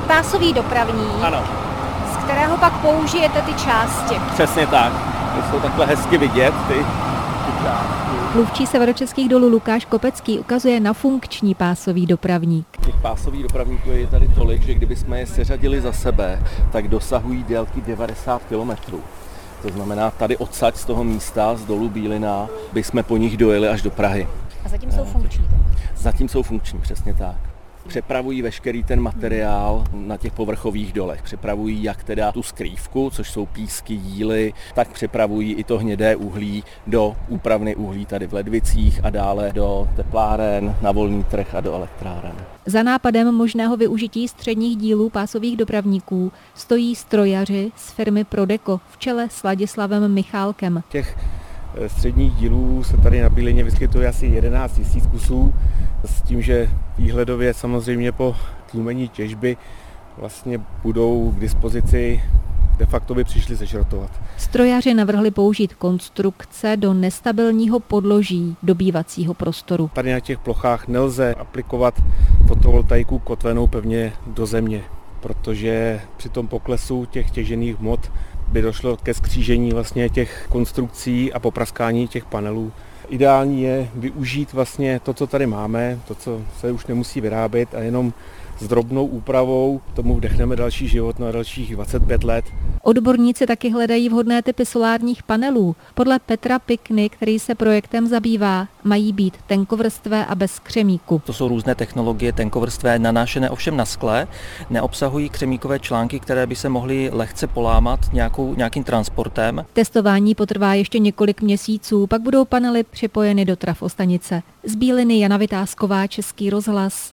pásový dopravník, Ano, z kterého pak použijete ty části. přesně tak. To jsou takhle hezky vidět, ty části. Mluvčí Severočeských dolů Lukáš Kopecký ukazuje na funkční pásový dopravník. Těch pásových dopravníků je tady tolik, že kdybychom je seřadili za sebe, tak dosahují délky 90 km. To znamená, tady odsaď z toho místa, z dolu Bílina, bychom po nich dojeli až do Prahy. A zatím jsou funkční. Zatím jsou funkční, přesně tak. Přepravují veškerý ten materiál na těch povrchových dolech. Přepravují jak teda tu skrývku, což jsou písky, jíly, tak přepravují i to hnědé uhlí do úpravny uhlí tady v Ledvicích a dále do tepláren, na volný trh a do elektráren. Za nápadem možného využití středních dílů pásových dopravníků stojí strojaři z firmy Prodeco v čele s Ladislavem Michálkem. Těch středních dílů se tady na Bílině vyskytuje asi 11 000 kusů, s tím, že výhledově samozřejmě po tlumení těžby vlastně budou k dispozici, de facto by přišli sešrotovat. Strojaři navrhli použít konstrukce do nestabilního podloží dobývacího prostoru. Tady na těch plochách nelze aplikovat fotovoltaiku kotvenou pevně do země, protože při tom poklesu těch těžených hmot by došlo ke skřížení vlastně těch konstrukcí a popraskání těch panelů. Ideální je využít vlastně to, co tady máme, to, co se už nemusí vyrábět a jenom s drobnou úpravou tomu vdechneme další život na dalších 25 let. Odborníci taky hledají vhodné typy solárních panelů. Podle Petra Pikny, který se projektem zabývá, mají být tenkovrstvé a bez křemíku. To jsou různé technologie tenkovrstvé, nanášené ovšem na skle, neobsahují křemíkové články, které by se mohly lehce polámat nějakým transportem. Testování potrvá ještě několik měsíců, pak budou panely připojeny do trafostanice. Z Bíliny Jana Vytázková, Český rozhlas.